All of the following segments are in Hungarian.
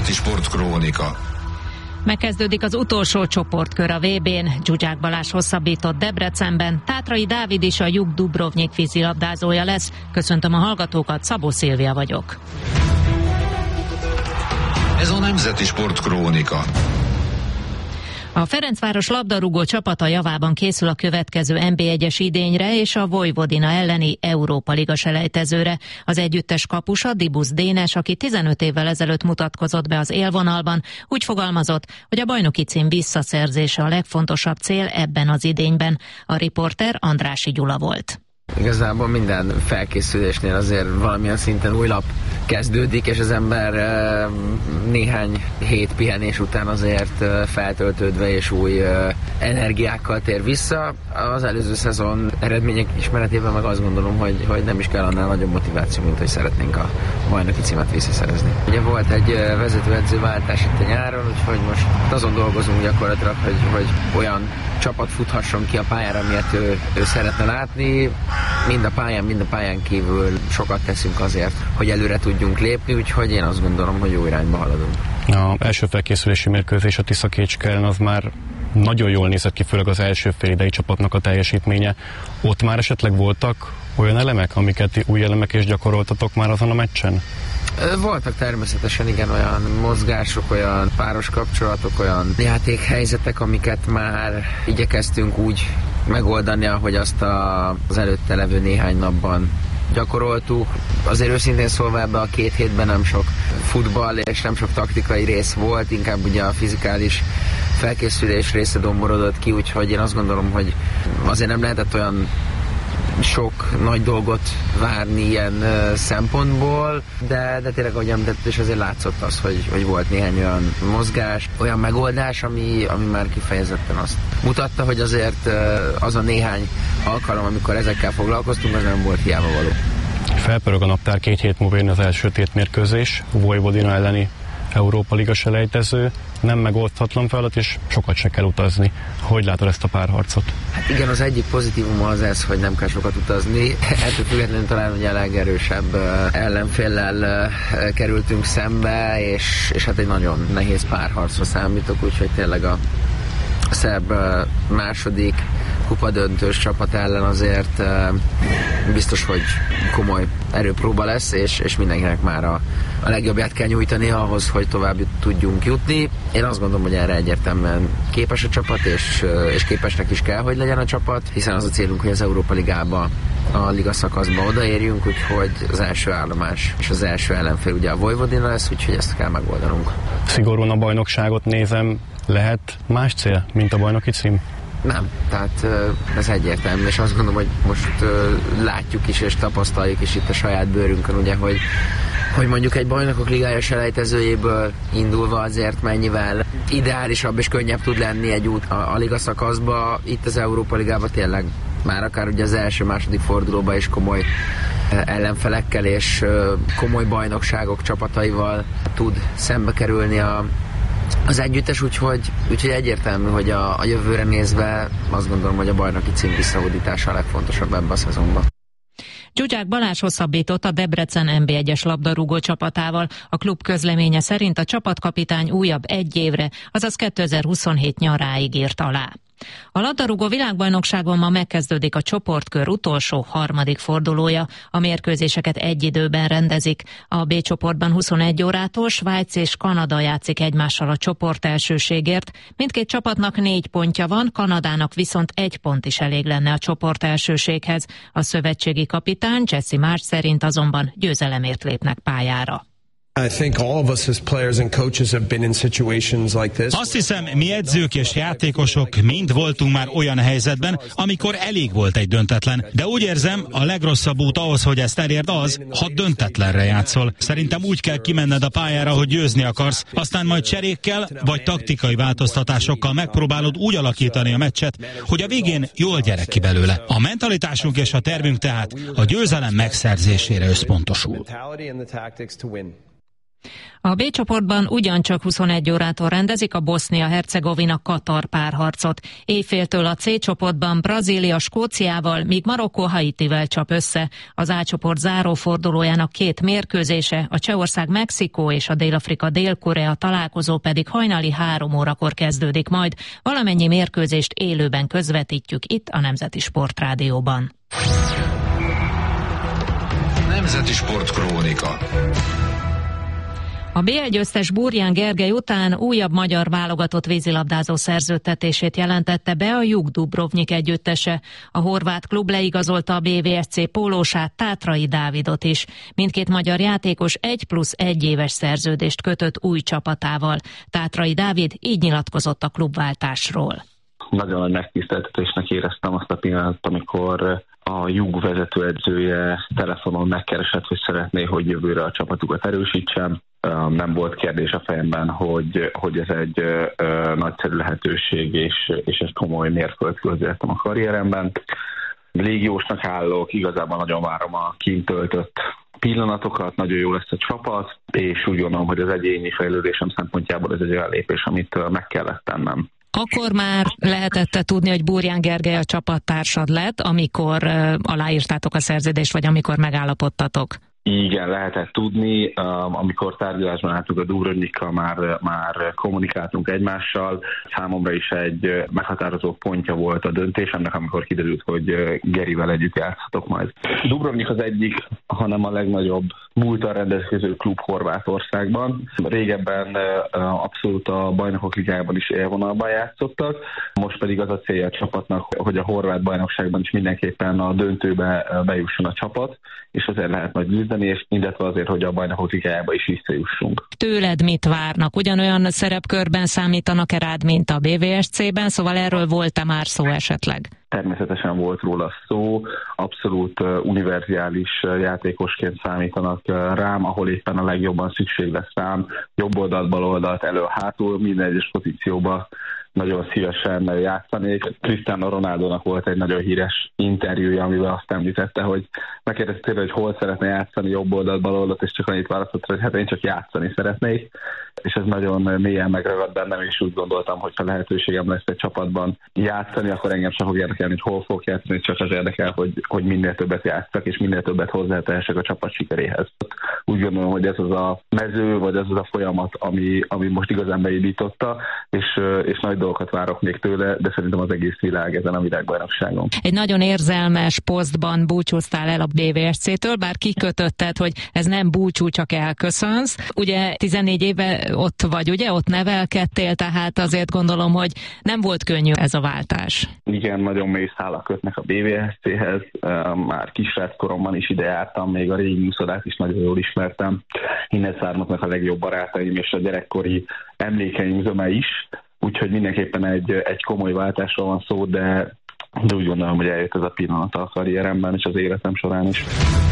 Nemzeti Sportkrónika. Megkezdődik az utolsó csoportkör a VB-n. Zsuzsák Balázs hosszabbított Debrecenben, Tátrai Dávid is a Juk Dubrovnik vízilabdázója lesz. Köszöntöm a hallgatókat, Szabó Szilvia vagyok. Ez a Nemzeti Sportkrónika. A Ferencváros labdarúgó csapata javában készül a következő NB1-es idényre és a Vojvodina elleni Európa Liga selejtezőre. Az együttes kapusa Dibusz Dénes, aki 15 évvel ezelőtt mutatkozott be az élvonalban, úgy fogalmazott, hogy a bajnoki cím visszaszerzése a legfontosabb cél ebben az idényben. A riporter Andrássy Gyula volt. Igazából minden felkészülésnél azért valamilyen szinten új lap kezdődik, és az ember néhány hét pihenés után azért feltöltődve és új energiákkal tér vissza. Az előző szezon eredmények ismeretében meg azt gondolom, hogy nem is kell annál nagyobb motiváció, mint hogy szeretnénk a bajnoki címet visszaszerezni. Ugye volt egy vezetőedzőváltás itt a nyáron, úgyhogy most azon dolgozunk gyakorlatilag, hogy olyan csapat futhasson ki a pályára, miért ő szeretne látni. Mind a pályán kívül sokat teszünk azért, hogy előre tudjunk lépni, úgyhogy én azt gondolom, hogy jó irányba haladunk. Az első felkészülési mérkőzés a Tisza-Kécske ellen az már nagyon jól nézett ki, főleg az első félidei csapatnak a teljesítménye. Ott már esetleg voltak olyan elemek, amiket új elemek és gyakoroltatok már azon a meccsen? Voltak természetesen igen olyan mozgások, olyan páros kapcsolatok, olyan játékhelyzetek, amiket már igyekeztünk úgy megoldani, ahogy azt az előtte levő néhány napban gyakoroltuk. Azért őszintén szólva ebben a 2 hétben nem sok futball és nem sok taktikai rész volt, inkább ugye a fizikális felkészülés része domborodott ki, úgyhogy én azt gondolom, hogy azért nem lehetett olyan sok nagy dolgot várni ilyen szempontból, de tényleg ahogy említett, és azért látszott az, hogy volt néhány olyan mozgás, olyan megoldás, ami már kifejezetten azt mutatta, hogy azért az a néhány alkalom, amikor ezekkel foglalkoztunk, az nem volt hiába való. Felpörög a naptár, 2 hét múlva jön az első tétmérkőzés, Vojvodina elleni Európa Liga selejtező, nem megoldhatatlan feladat, és sokat se kell utazni. Hogy látod ezt a párharcot? Hát igen, az egyik pozitívum az ez, hogy nem kell sokat utazni. Ettől függetlenül talán ugye a legerősebb ellenféllel kerültünk szembe, és hát egy nagyon nehéz párharcra számítok, úgyhogy tényleg a szerb második kupadöntős csapat ellen azért biztos, hogy komoly erőpróba lesz, és mindenkinek már a legjobbját kell nyújtani ahhoz, hogy tovább tudjunk jutni. Én azt gondolom, hogy erre egyértelműen képes a csapat, és képesnek is kell, hogy legyen a csapat, hiszen az a célunk, hogy az Európa Ligába, a liga szakaszba odaérjünk, úgyhogy az első állomás és az első ellenfél ugye a Vojvodina lesz, úgyhogy ezt kell megoldanunk. Szigorúan a bajnokságot nézem, lehet más cél, mint a bajnoki cím? Nem, tehát ez egyértelmű, és azt gondolom, hogy most látjuk is és tapasztaljuk is itt a saját bőrünkön, ugye, hogy mondjuk egy bajnokok ligája selejtezőjéből indulva azért mennyivel ideálisabb és könnyebb tud lenni egy út a liga szakaszba, itt az Európa Ligában tényleg már akár ugye az első-második fordulóban is komoly ellenfelekkel és komoly bajnokságok csapataival tud szembe kerülni az együttes, úgyhogy egyértelmű, hogy a jövőre nézve azt gondolom, hogy a bajnoki cím visszahódítása a legfontosabb ebben a szezonban. Zsuzsák Balázs hosszabbított a Debrecen NB1-es labdarúgó csapatával. A klub közleménye szerint a csapatkapitány újabb 1 évre, azaz 2027 nyaráig írt alá. A labdarúgó világbajnokságon ma megkezdődik a csoportkör utolsó 3. fordulója. A mérkőzéseket egy időben rendezik. A B csoportban 21 órától Svájc és Kanada játszik egymással a csoport elsőségért. Mindkét csapatnak 4 pontja van, Kanadának viszont 1 pont is elég lenne a csoport elsőséghez. A szövetségi kapitány Jesse Marsh szerint azonban győzelemért lépnek pályára. Azt hiszem, mi edzők és játékosok mind voltunk már olyan helyzetben, amikor elég volt egy döntetlen. De úgy érzem, a legrosszabb út ahhoz, hogy ezt elérd az, ha döntetlenre játszol. Szerintem úgy kell kimenned a pályára, hogy győzni akarsz, aztán majd cserékkel vagy taktikai változtatásokkal megpróbálod úgy alakítani a meccset, hogy a végén jól gyere ki belőle. A mentalitásunk és a tervünk tehát a győzelem megszerzésére összpontosul. A B csoportban ugyancsak 21 órától rendezik a Bosznia-Hercegovina-Katar párharcot. Éjféltől a C csoportban Brazília Skóciával, míg Marokkó Haitivel csap össze. Az A csoport zárófordulójának 2 mérkőzése, a Csehország Mexikó és a Dél-Afrika Dél-Korea találkozó pedig hajnali 3 órakor kezdődik majd. Valamennyi mérkőzést élőben közvetítjük itt a Nemzeti Sportrádióban. Nemzeti Sportkrónika. A B1 győztes Burján Gergely után újabb magyar válogatott vízilabdázó szerződtetését jelentette be a Juk Dubrovnik együttese. A horvát klub leigazolta a BVSC pólósát, Tátrai Dávidot is. Mindkét magyar játékos 1+1 éves szerződést kötött új csapatával. Tátrai Dávid így nyilatkozott a klubváltásról. Nagyon nagy megtiszteltetésnek éreztem azt a pillanatot, amikor a Jug vezetőedzője telefonon megkeresett, hogy szeretné, hogy jövőre a csapatukat erősítsem. Nem volt kérdés a fejemben, hogy ez egy nagyszerű lehetőség, és ez komoly mérföldkő lettem a karrieremben. Légiósnak állok, igazából nagyon várom a kint töltött pillanatokat, nagyon jó lesz a csapat, és úgy gondolom, hogy az egyéni fejlődésem szempontjából ez egy olyan lépés, amit meg kellett tennem. Akkor már lehetett tudni, hogy Burján Gergely a csapattársad lett, amikor aláírtátok a szerződést, vagy amikor megállapodtatok? Igen, lehetett tudni. Amikor tárgyalásban álltunk a Dubrovnikkal, már kommunikáltunk egymással. Számomra is egy meghatározó pontja volt a döntésemnek, amikor kiderült, hogy Gerivel együtt játszhatok majd. Dubrovnik az egyik, hanem a legnagyobb múlttal rendelkező klub Horvátországban. Régebben abszolút a Bajnokok Ligájában is élvonalban játszottak. Most pedig az a célja a csapatnak, hogy a horvát bajnokságban is mindenképpen a döntőbe bejusson a csapat, és azért lehet majd küzdeni, és illetve azért, hogy a Bajnokok Ligájába is visszajussunk. Tőled mit várnak? Ugyanolyan szerepkörben számítanak-e rád, mint a BVSC-ben? Szóval erről volt-e már szó esetleg? Természetesen volt róla szó, abszolút univerzális játékosként számítanak rám, ahol éppen a legjobban szükség lesz rám, jobb oldalt, bal oldalt, elő-hátul, minden egyes pozícióba nagyon szívesen játszanék. Cristiano Ronaldónak volt egy nagyon híres interjúja, amivel azt említette, hogy megkérdezte, hogy hol szeretne játszani, jobb oldalt, bal oldalt, és csak annyit választott, hogy hát én csak játszani szeretnék. És ez nagyon mélyen megragad bennem, és úgy gondoltam, hogy ha lehetőségem lesz egy csapatban játszani, akkor engem sem fog érdekelni, hogy hol fogok játszani, csak az érdekel, hogy minél többet játszak, és minél többet hozzátehessek a csapat sikeréhez. Úgy gondolom, hogy ez az a mező, vagy ez az a folyamat, ami most igazán beindította, és nagy dolgokat várok még tőle, de szerintem az egész világ ezen a világbajnokságon. Egy nagyon érzelmes posztban búcsúztál el a BVSC-től, bár kikötötted, hogy ez nem búcsú, csak elköszönsz. Ugye 14 éve ott vagy, ugye? Ott nevelkedtél, tehát azért gondolom, hogy nem volt könnyű ez a váltás. Igen, nagyon mély szálak kötnek a BVSC-hez. Már kisráckoromban is ide jártam, még a régi úszodát is nagyon jól ismertem. Innen származnak a legjobb barátaim, és a gyerekkori emlékeim zöme is. Úgyhogy mindenképpen egy komoly váltásról van szó, de úgy gondolom, hogy eljött ez a pillanat a karrieremben és az életem során is.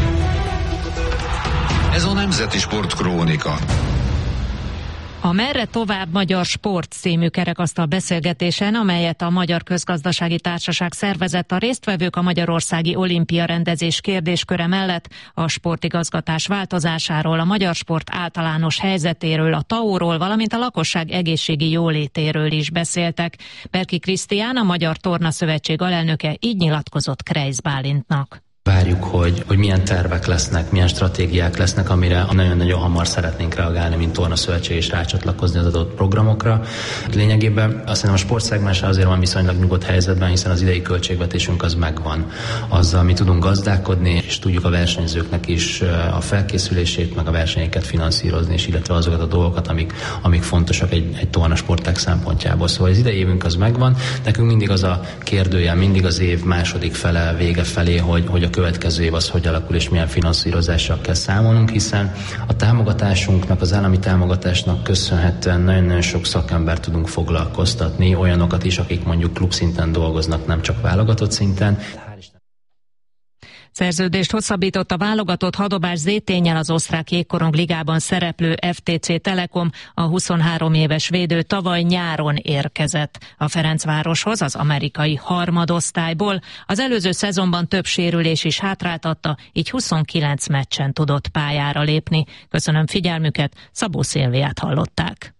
Ez a Nemzeti Sportkrónika. A Merre tovább Magyar Sport című kerekasztal beszélgetésen, amelyet a Magyar Közgazdasági Társaság szervezett, a résztvevők a magyarországi olimpia rendezés kérdésköre mellett a sportigazgatás változásáról, a magyar sport általános helyzetéről, a TAO-ról, valamint a lakosság egészségi jólétéről is beszéltek. Berki Krisztián, a Magyar Torna Szövetség alelnöke így nyilatkozott Kreisz Bálintnak. Várjuk, hogy milyen tervek lesznek, milyen stratégiák lesznek, amire nagyon-nagyon hamar szeretnénk reagálni, mint Torna Szövetség, és rácsatlakozni az adott programokra. Lényegében azt hiszem a sportszegmens azért van viszonylag nyugodt helyzetben, hiszen az idei költségvetésünk az megvan. Azzal mi tudunk gazdálkodni, és tudjuk a versenyzőknek is a felkészülését, meg a versenyeket finanszírozni, és illetve azokat a dolgokat, amik fontosak egy torna sportág szempontjából. Szóval az idei évünk az megvan. Nekünk mindig az a kérdőjel, mindig az év második fele, vége felé, hogy a következő év az hogy alakul, és milyen finanszírozással kell számolnunk, hiszen a támogatásunknak, az állami támogatásnak köszönhetően nagyon-nagyon sok szakember tudunk foglalkoztatni, olyanokat is, akik mondjuk klubszinten dolgoznak, nem csak válogatott szinten. Szerződést hosszabbított a válogatott Hadobás Zéténnyel az osztrák jégkorong ligában szereplő FTC Telekom. A 23 éves védő tavaly nyáron érkezett a Ferencvároshoz az amerikai harmadosztályból. Az előző szezonban több sérülés is hátráltatta, így 29 meccsen tudott pályára lépni. Köszönöm figyelmüket, Szabó Szilviát hallották.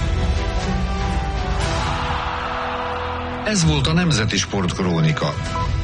Ez volt a Nemzeti Sportkrónika.